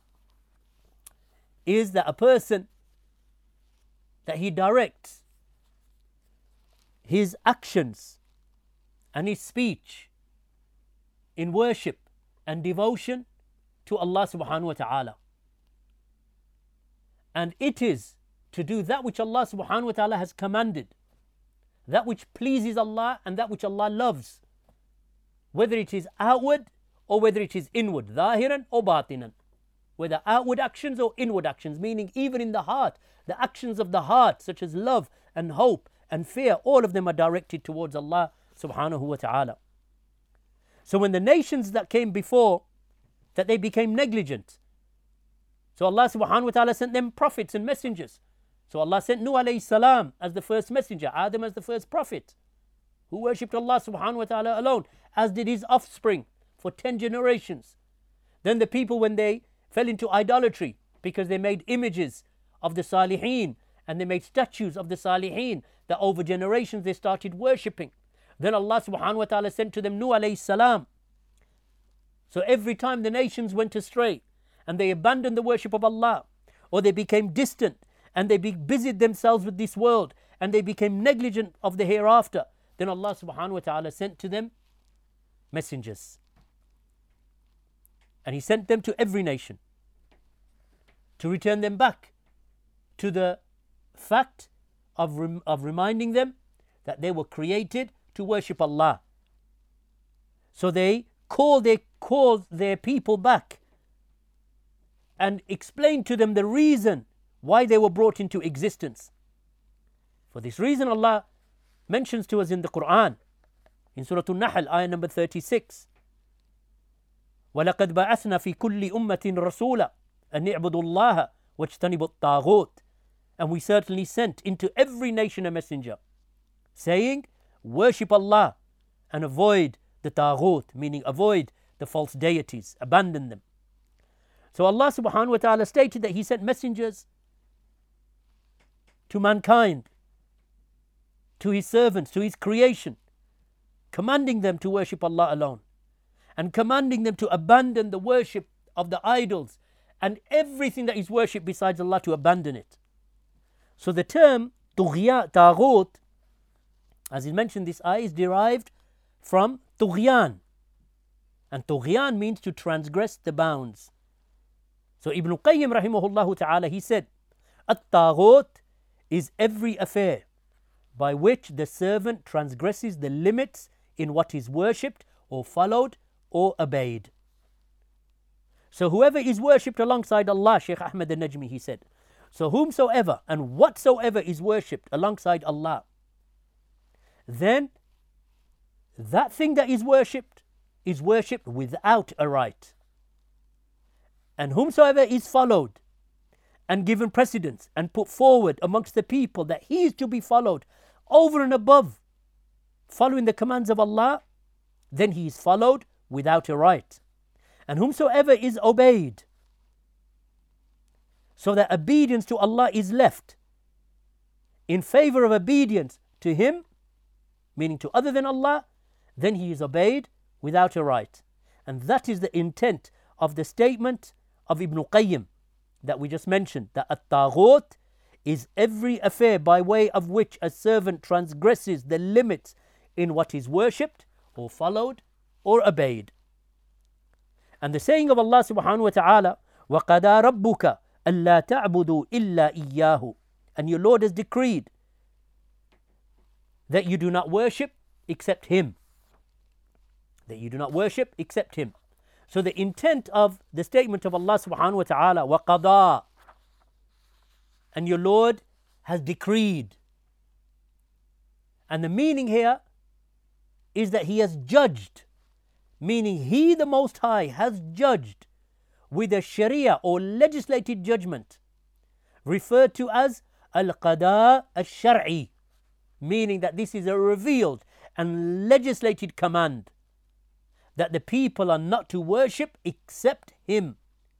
is that a person, that he directs his actions and his speech in worship and devotion to Allah subhanahu wa ta'ala. And it is to do that which Allah subhanahu wa ta'ala has commanded, that which pleases Allah and that which Allah loves, whether it is outward or whether it is inward, zahiran or batinan, whether outward actions or inward actions, meaning even in the heart, the actions of the heart such as love and hope and fear, all of them are directed towards Allah subhanahu wa ta'ala. So when the nations that came before, that they became negligent, so Allah subhanahu wa ta'ala sent them prophets and messengers. So Allah sent Nuh alayhi salam as the first messenger, Adam as the first prophet, who worshipped Allah subhanahu wa ta'ala alone, as did his offspring for ten generations. Then the people, when they fell into idolatry because they made images of the Salihin and they made statues of the Salihin, that over generations they started worshipping. Then Allah subhanahu wa ta'ala sent to them Nuh alayhi salam. So every time the nations went astray and they abandoned the worship of Allah, or they became distant and they be busied themselves with this world and they became negligent of the hereafter, then Allah subhanahu wa ta'ala sent to them messengers. And He sent them to every nation to return them back to the fact of, rem- of reminding them that they were created to worship Allah. So they called their, called their people back and explained to them the reason why they were brought into existence. For this reason, Allah mentions to us in the Quran, in Surah An-Nahl, ayah number thirty-six, وَلَقَدْ بَعَثْنَا فِي كُلِّ أُمَّةٍ رَسُولًا أَنْ اعْبُدُوا اللَّهَ وَاجْتَنِبُوا الطَّاغُوتِ. And we certainly sent into every nation a messenger, saying, worship Allah and avoid the taghut, meaning avoid the false deities, abandon them. So Allah subhanahu wa ta'ala stated that He sent messengers to mankind, to His servants, to His creation, commanding them to worship Allah alone and commanding them to abandon the worship of the idols and everything that is worshipped besides Allah, to abandon it. So the term taghut, as he mentioned, this ayah is derived from tughyan, and tughyan means to transgress the bounds. So Ibn Qayyim rahimahullah ta'ala, he said, at-taghut is every affair by which the servant transgresses the limits in what is worshipped or followed or obeyed. So whoever is worshipped alongside Allah, Shaykh Ahmad al-Najmi, he said, so whomsoever and whatsoever is worshipped alongside Allah, then that thing that is worshipped is worshipped without a right. And whomsoever is followed and given precedence and put forward amongst the people that he is to be followed over and above following the commands of Allah, then he is followed without a right. And whomsoever is obeyed, so that obedience to Allah is left in favor of obedience to Him, meaning to other than Allah, then he is obeyed without a right. And that is the intent of the statement of Ibn Qayyim that we just mentioned, that at-taghut is every affair by way of which a servant transgresses the limits in what is worshipped or followed or obeyed. And the saying of Allah subhanahu wa ta'ala, وَقَدَى رَبُّكَ أَلَّا تَعْبُدُوا إِلَّا إِيَّاهُ, and your Lord has decreed that you do not worship except Him. That you do not worship except Him. So the intent of the statement of Allah subhanahu wa ta'ala, وَقَضَى, and your Lord has decreed. And the meaning here is that He has judged, meaning He, the Most High, has judged with a sharia or legislated judgment, referred to as al-qada al-shar'i, meaning that this is a revealed and legislated command that the people are not to worship except Him.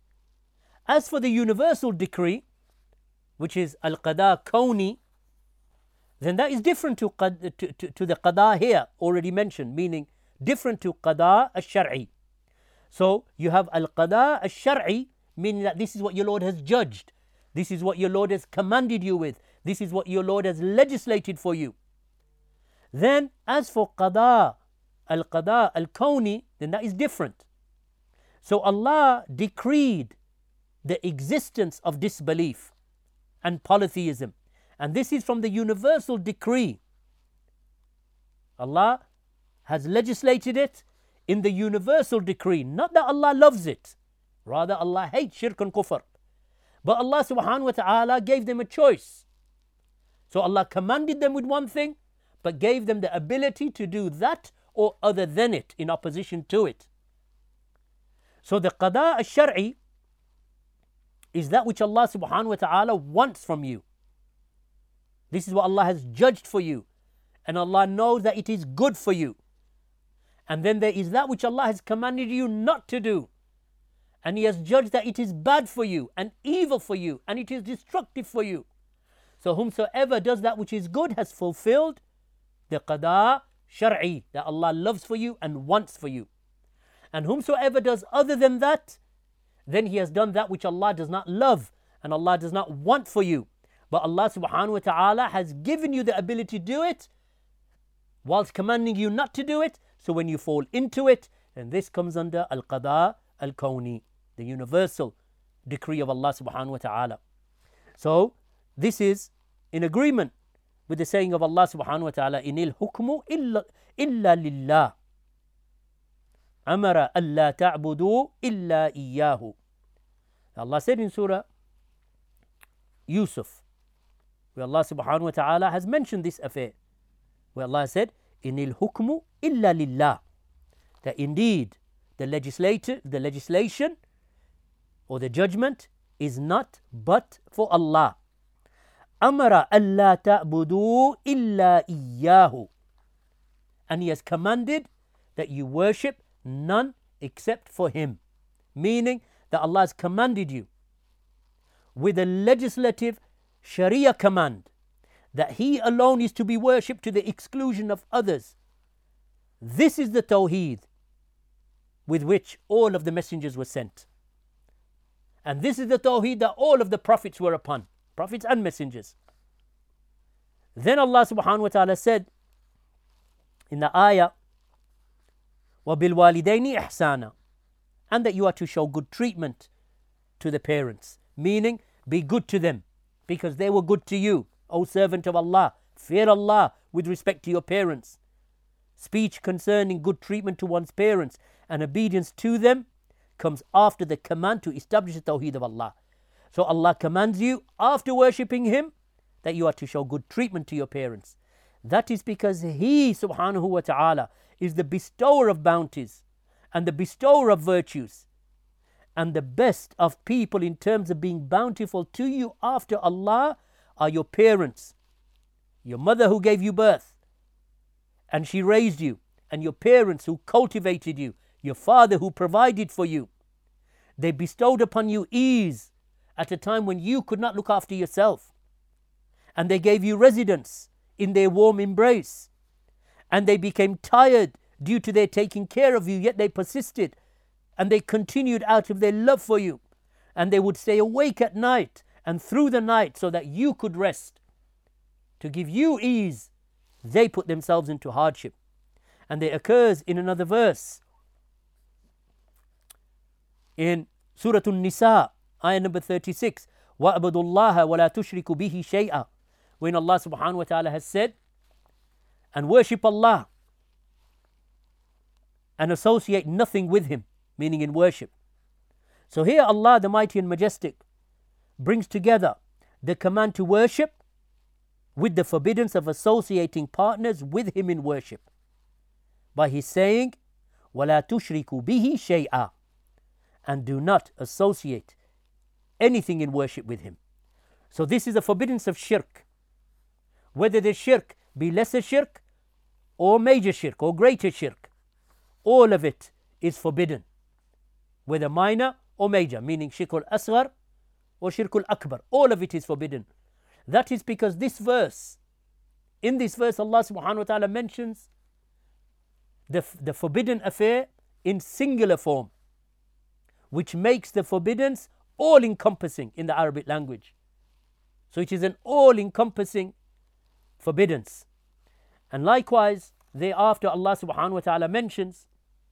As for the universal decree, which is al-qada kawni, then that is different to, to, to, to the qada here already mentioned, meaning different to qada al-shar'i. So you have al-qada al-shar'i, meaning that this is what your Lord has judged, this is what your Lord has commanded you with, this is what your Lord has legislated for you. Then as for qada al-qada al-kawni, then that is different. So Allah decreed the existence of disbelief and polytheism, and this is from the universal decree. Allah has legislated it in the universal decree, not that Allah loves it, rather Allah hates shirk and kufr, but Allah subhanahu wa ta'ala gave them a choice. So Allah commanded them with one thing, but gave them the ability to do that or other than it in opposition to it. So the qada al-shar'i is that which Allah subhanahu wa ta'ala wants from you. This is what Allah has judged for you, and Allah knows that it is good for you. And then there is that which Allah has commanded you not to do, and He has judged that it is bad for you and evil for you and it is destructive for you. So whomsoever does that which is good has fulfilled the qada shar'i that Allah loves for you and wants for you. And whomsoever does other than that, then he has done that which Allah does not love and Allah does not want for you. But Allah subhanahu wa ta'ala has given you the ability to do it whilst commanding you not to do it. So when you fall into it, then this comes under al-qada al-kawni, the universal decree of Allah subhanahu wa ta'ala. So this is in agreement with the saying of Allah subhanahu wa ta'ala, inil hukmu illa, illa lillah, amara alla ta'budu illa iyyahu. Allah said in Surah Yusuf, where Allah subhanahu wa ta'ala has mentioned this affair, where Allah said, inil hukmu illa lillah, that indeed the legislator, the legislation or the judgment is not but for Allah. Amara alla ta'budu illa iyyahu, and He has commanded that you worship none except for Him, meaning that Allah has commanded you with a legislative Sharia command that He alone is to be worshipped to the exclusion of others. This is the Tawheed with which all of the messengers were sent. And this is the Tawheed that all of the prophets were upon, prophets and messengers. Then Allah subhanahu wa ta'ala said in the ayah, وَبِالْوَالِدَيْنِ إِحْسَانًا, and that you are to show good treatment to the parents, meaning be good to them because they were good to you. O servant of Allah, fear Allah with respect to your parents. Speech concerning good treatment to one's parents and obedience to them comes after the command to establish the Tawheed of Allah. So Allah commands you after worshipping Him that you are to show good treatment to your parents. That is because He subhanahu wa ta'ala is the bestower of bounties and the bestower of virtues, and the best of people in terms of being bountiful to you after Allah are your parents, your mother who gave you birth and she raised you, and your parents who cultivated you, your father who provided for you. They bestowed upon you ease at a time when you could not look after yourself. And they gave you residence in their warm embrace. And they became tired due to their taking care of you, yet they persisted. And they continued out of their love for you. And they would stay awake at night and through the night so that you could rest. To give you ease, they put themselves into hardship. And it occurs in another verse. In Surah An-Nisa, ayah number thirty-six, وَأَبَدُوا اللَّهَ وَلَا تُشْرِكُوا بِهِ شَيْئًا. When Allah subhanahu wa ta'ala has said, and worship Allah and associate nothing with Him, meaning in worship. So here Allah, the Mighty and Majestic, brings together the command to worship with the forbiddance of associating partners with Him in worship. By His saying, وَلَا تُشْرِكُوا بِهِ شَيْئًا, and do not associate anything in worship with Him. So this is a forbiddance of shirk. Whether the shirk be lesser shirk or major shirk or greater shirk, all of it is forbidden. Whether minor or major, meaning shirk al-asghar or shirk al-akbar, all of it is forbidden. That is because this verse, in this verse Allah subhanahu wa ta'ala mentions the, the forbidden affair in singular form, which makes the forbiddance all-encompassing in the Arabic language. So it is an all-encompassing forbiddance. And likewise, thereafter Allah subhanahu wa ta'ala mentions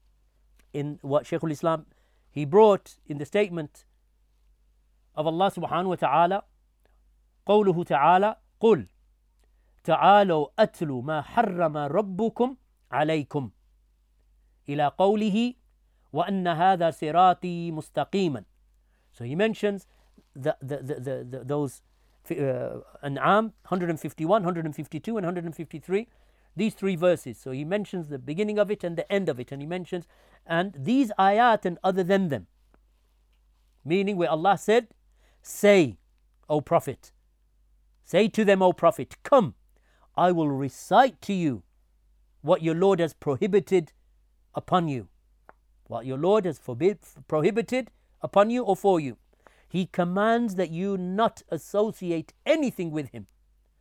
in what Shaykh al-Islam he brought in the statement of Allah subhanahu wa ta'ala, قوله تعالى قل تعالوا أتلوا ما حرم ربكم عليكم إلى قوله وأن هذا صراطي مستقيما. So he mentions the, the, the, the, the, those uh, An'am one fifty-one, one fifty-two and one fifty-three, these three verses. So he mentions the beginning of it and the end of it, and he mentions and these ayat and other than them, meaning where Allah said, say, O Prophet, say to them, O Prophet, come, I will recite to you what your Lord has prohibited upon you. What your Lord has forbid, prohibited upon you or for you. He commands that you not associate anything with Him.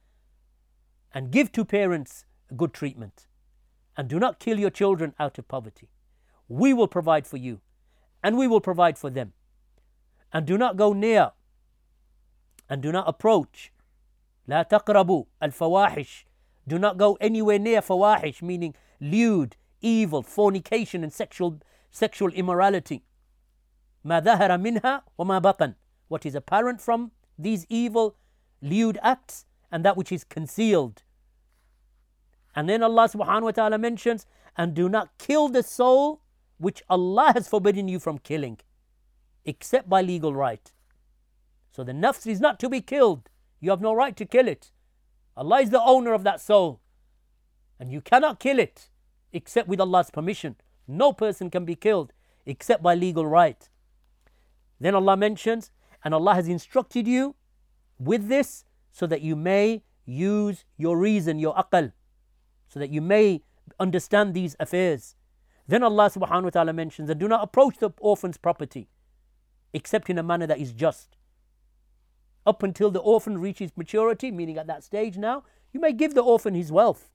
And give to parents good treatment. And do not kill your children out of poverty. We will provide for you. And we will provide for them. And do not go near. And do not approach. لا تقربوا الفواحش. Do not go anywhere near fawahish, meaning lewd, evil, fornication and sexual sexual immorality. ما ظهر منها وما بطن. What is apparent from these evil, lewd acts and that which is concealed. And then Allah subhanahu wa ta'ala mentions, and do not kill the soul which Allah has forbidden you from killing, except by legal right. So the nafs is not to be killed. You have no right to kill it. Allah is the owner of that soul. And you cannot kill it except with Allah's permission. No person can be killed except by legal right. Then Allah mentions, and Allah has instructed you with this so that you may use your reason, your aql, so that you may understand these affairs. Then Allah subhanahu wa ta'ala mentions, and do not approach the orphan's property except in a manner that is just. Up until the orphan reaches maturity, meaning at that stage now, you may give the orphan his wealth.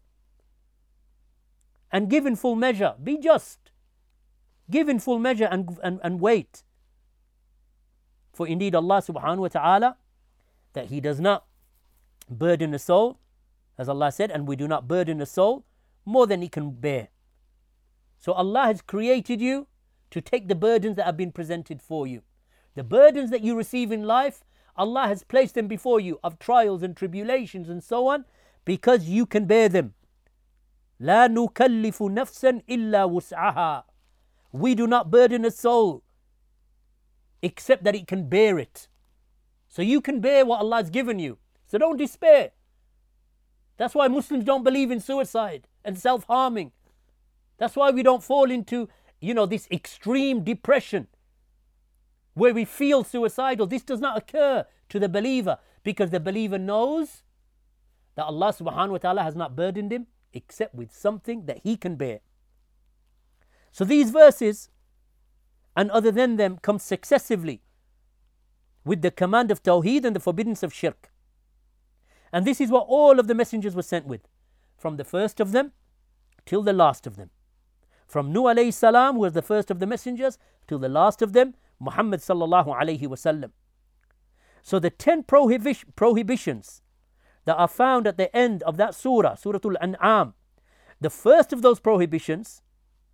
And give in full measure. Be just. Give in full measure and, and, and wait. For indeed Allah subhanahu wa ta'ala, that He does not burden a soul, as Allah said, and we do not burden a soul more than he can bear. So Allah has created you to take the burdens that have been presented for you. The burdens that you receive in life, Allah has placed them before you of trials and tribulations and so on, because you can bear them. لا نكلف نفسا إلا وسعها. We do not burden a soul except that it can bear it. So you can bear what Allah has given you. So don't despair. That's why Muslims don't believe in suicide and self-harming. That's why we don't fall into, you know, this extreme depression where we feel suicidal. This does not occur to the believer, because the believer knows that Allah subhanahu wa ta'ala has not burdened him except with something that he can bear. So these verses and other than them come successively with the command of Tawheed and the forbiddance of Shirk. And this is what all of the messengers were sent with, from the first of them till the last of them. From Nuh alayhi salam, who was the first of the messengers, till the last of them, Muhammad sallallahu alayhi wasallam. So the ten prohibi- prohibitions that are found at the end of that surah, Surah Al-An'am, the first of those prohibitions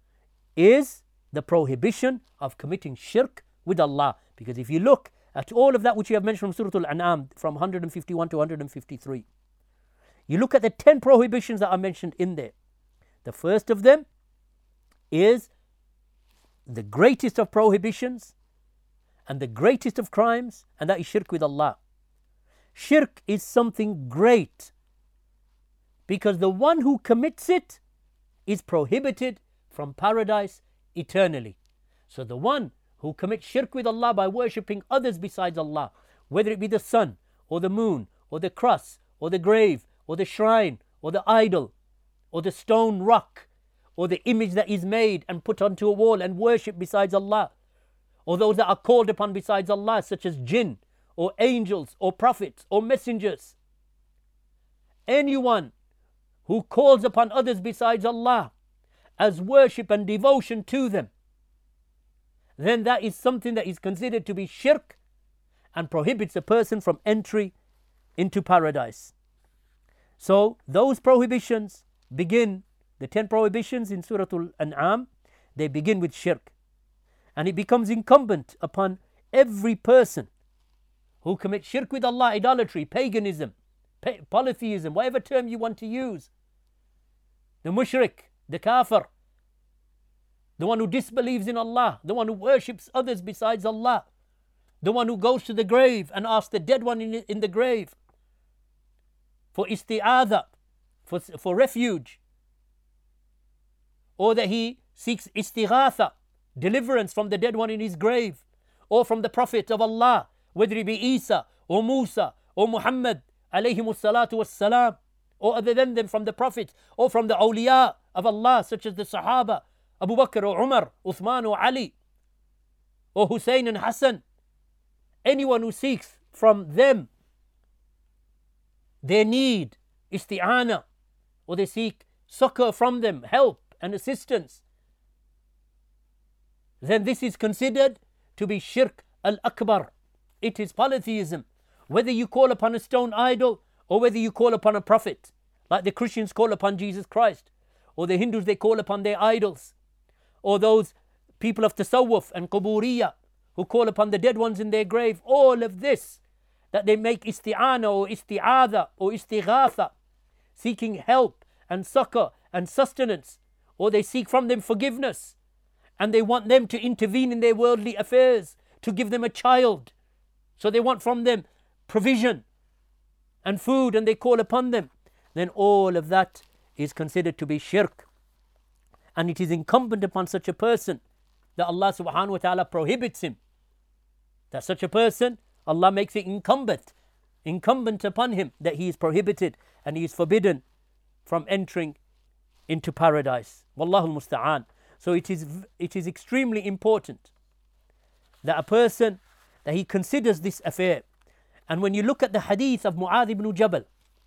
is the prohibition of committing shirk with Allah. Because if you look at all of that which you have mentioned from Surah Al-An'am, from one hundred fifty-one to one hundred fifty-three, you look at the ten prohibitions that are mentioned in there. The first of them is the greatest of prohibitions and the greatest of crimes, and that is shirk with Allah. Shirk is something great because the one who commits it is prohibited from paradise eternally. So the one who commits shirk with Allah by worshipping others besides Allah, whether it be the sun or the moon or the cross or the grave or the shrine or the idol or the stone rock or the image that is made and put onto a wall and worshipped besides Allah, or those that are called upon besides Allah, such as jinn or angels or prophets or messengers. Anyone who calls upon others besides Allah as worship and devotion to them, then that is something that is considered to be shirk and prohibits a person from entry into paradise. So those prohibitions begin, the ten prohibitions in Surah Al-An'am, they begin with shirk. And it becomes incumbent upon every person who commits shirk with Allah, idolatry, paganism, pa- polytheism, whatever term you want to use, the mushrik, the kafir, the one who disbelieves in Allah, the one who worships others besides Allah, the one who goes to the grave and asks the dead one in, in the grave for isti'adha, for, for refuge, or that he seeks istighatha, deliverance from the dead one in his grave, or from the Prophet of Allah, whether it be Isa or Musa or Muhammad alayhimus salatu wassalam, or other than them from the Prophets, or from the awliya of Allah, such as the Sahaba, Abu Bakr or Umar, Uthman or Ali, or Hussein and Hassan. Anyone who seeks from them their need, isti'ana, or they seek succor from them, help and assistance, then this is considered to be shirk al-akbar. It is polytheism. Whether you call upon a stone idol or whether you call upon a prophet, like the Christians call upon Jesus Christ, or the Hindus, they call upon their idols, or those people of tasawwuf and quburiyya who call upon the dead ones in their grave. All of this, that they make isti'ana or isti'adha or istighatha, seeking help and succor and sustenance, or they seek from them forgiveness, and they want them to intervene in their worldly affairs, to give them a child. So they want from them provision and food, and they call upon them. Then all of that is considered to be shirk. And it is incumbent upon such a person that Allah subhanahu wa ta'ala prohibits him. That such a person, Allah makes it incumbent, incumbent upon him that he is prohibited and he is forbidden from entering into paradise. Wallahu al-musta'an. So it is, it is extremely important that a person, that he considers this affair. And when you look at the hadith of Mu'adh ibn Jabal,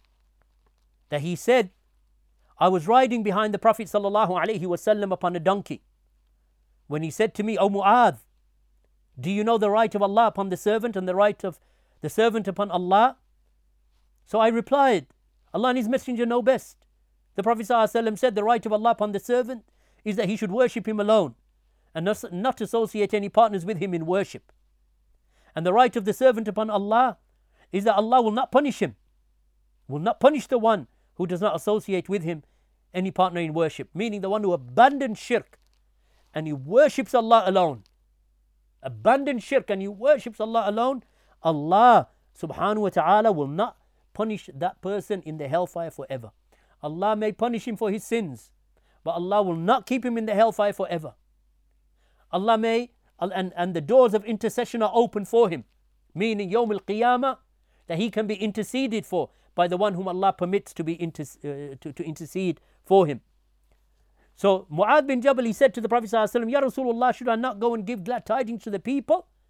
that he said, I was riding behind the Prophet sallallahu alaihi wasallam upon a donkey, when he said to me, O Mu'adh, do you know the right of Allah upon the servant and the right of the servant upon Allah? So I replied, Allah and His Messenger know best. The Prophet sallallahu alaihi wasallam said, the right of Allah upon the servant is that he should worship Him alone and not, not associate any partners with Him in worship. And the right of the servant upon Allah is that Allah will not punish him, will not punish the one who does not associate with Him any partner in worship, meaning the one who abandons shirk and he worships Allah alone. Abandons shirk and he worships Allah alone, Allah subhanahu wa ta'ala will not punish that person in the hellfire forever. Allah may punish him for his sins, but Allah will not keep him in the hellfire forever. Allah may, and, and the doors of intercession are open for him, meaning Yawm al-Qiyamah, that he can be interceded for by the one whom Allah permits to be inter, uh, to, to intercede for him. So Mu'adh bin Jabal, he said to the Prophet sallallahu alaihi wasallam, Ya Rasulullah, should I not go and give glad tidings to the people?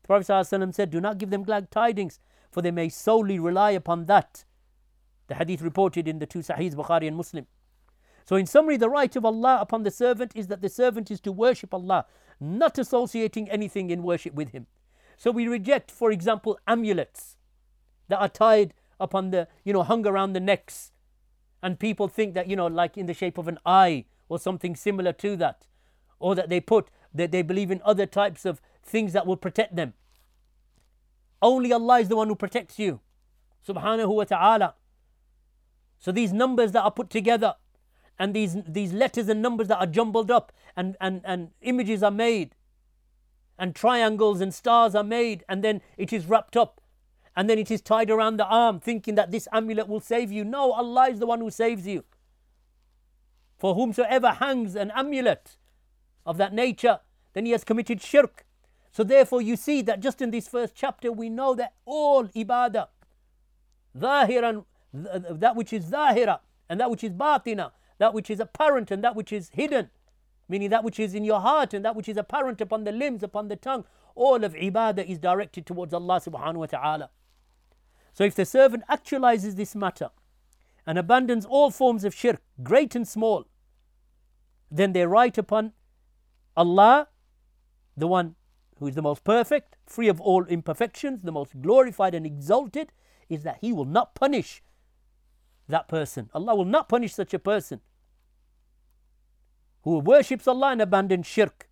The Prophet ﷺ said, do not give them glad tidings, for they may solely rely upon that. The hadith reported in the two Sahihs, Bukhari and Muslim. So in summary, the right of Allah upon the servant is that the servant is to worship Allah, not associating anything in worship with Him. So we reject, for example, amulets that are tied upon the, you know, hung around the necks. And people think that, you know, like in the shape of an eye or something similar to that. Or that they put, that they believe in other types of things that will protect them. Only Allah is the one who protects you, subhanahu wa ta'ala. So these numbers that are put together, and these, these letters and numbers that are jumbled up, and, and, and images are made, and triangles and stars are made, and then it is wrapped up, and then it is tied around the arm, thinking that this amulet will save you. No, Allah is the one who saves you. For whomsoever hangs an amulet of that nature, then he has committed shirk. So therefore you see that just in this first chapter we know that all ibadah, zahiran, that which is zahira and that which is batina, that which is apparent and that which is hidden, meaning that which is in your heart and that which is apparent upon the limbs, upon the tongue, all of ibadah is directed towards Allah subhanahu wa ta'ala. So if the servant actualizes this matter and abandons all forms of shirk, great and small, then they right upon Allah, the one who is the most perfect, free of all imperfections, the most glorified and exalted, is that He will not punish that person. Allah will not punish such a person who worships Allah and abandons shirk.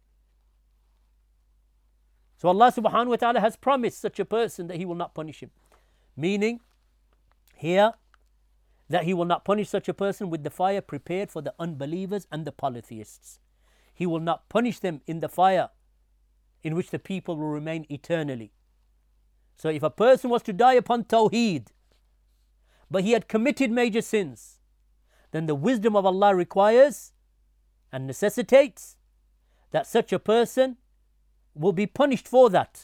So Allah subhanahu wa ta'ala has promised such a person that He will not punish him. Meaning here that He will not punish such a person with the fire prepared for the unbelievers and the polytheists. He will not punish them in the fire in which the people will remain eternally. So if a person was to die upon Tawheed, but he had committed major sins, then the wisdom of Allah requires and necessitates that such a person will be punished for that.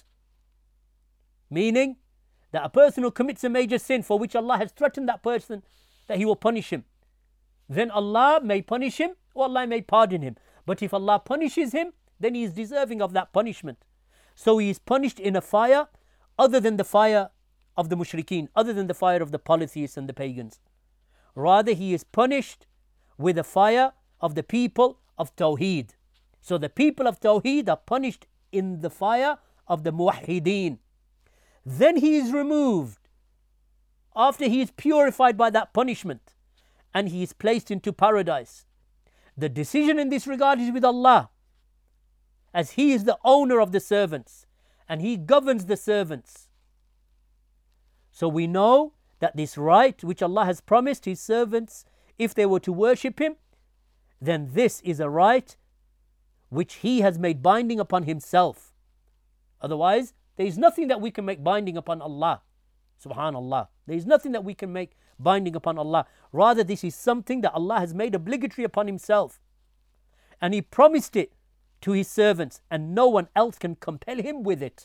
Meaning that a person who commits a major sin for which Allah has threatened that person that He will punish him, then Allah may punish him or Allah may pardon him. But if Allah punishes him, then he is deserving of that punishment. So he is punished in a fire other than the fire of the mushrikeen, other than the fire of the polytheists and the pagans. Rather, he is punished with the fire of the people of Tawheed. So the people of Tawheed are punished in the fire of the muwahhideen. Then he is removed after he is purified by that punishment and he is placed into paradise. The decision in this regard is with Allah, as He is the owner of the servants and He governs the servants. So we know that this right which Allah has promised His servants, if they were to worship Him, then this is a right which He has made binding upon Himself. Otherwise, there is nothing that we can make binding upon Allah. Subhanallah. There is nothing that we can make binding upon Allah. Rather, this is something that Allah has made obligatory upon Himself. And He promised it to His servants, and no one else can compel Him with it.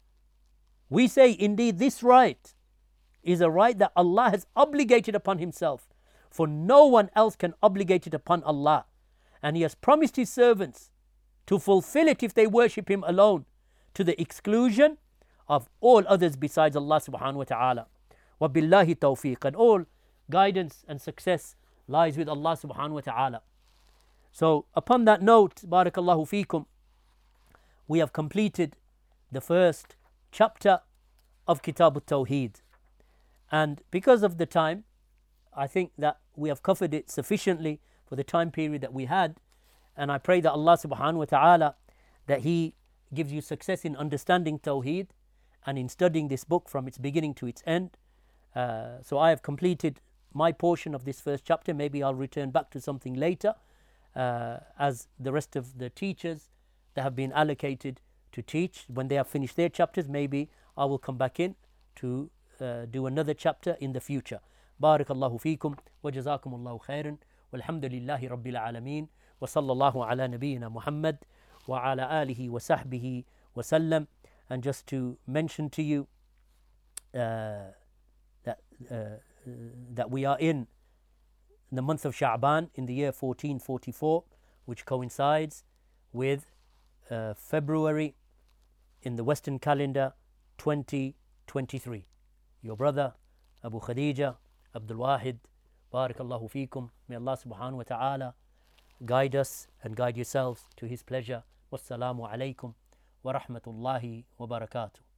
We say, indeed, this right is a right that Allah has obligated upon Himself, for no one else can obligate it upon Allah. And He has promised His servants to fulfill it if they worship Him alone, to the exclusion of all others besides Allah subhanahu wa ta'ala. Wa billahi tawfiq. And all guidance and success lies with Allah subhanahu wa ta'ala. So upon that note, barakallahu feekum, we have completed the first chapter of Kitab al-Tawheed. And because of the time, I think that we have covered it sufficiently for the time period that we had. And I pray that Allah subhanahu wa ta'ala, that He gives you success in understanding Tawheed and in studying this book from its beginning to its end. Uh, so I have completed my portion of this first chapter. Maybe I'll return back to something later, uh, as the rest of the teachers that have been allocated to teach, when they have finished their chapters, maybe I will come back in to uh, do another chapter in the future. Barakallahu feekum wa jazakumullahu khairan walhamdulillahi rabbil alameen wa sallallahu ala nabiyyina Muhammad wa ala alihi wa sahbihi wa sallam. And just to mention to you uh, that uh, that we are in the month of Sha'ban in the year fourteen forty-four, which coincides with uh, February in the Western calendar twenty twenty-three. Your brother Abu Khadija Abdul Wahid, Barakallahu feekum. May Allah subhanahu wa ta'ala guide us and guide yourselves to His pleasure. Wassalamu alaikum wa rahmatullahi wa barakatuh.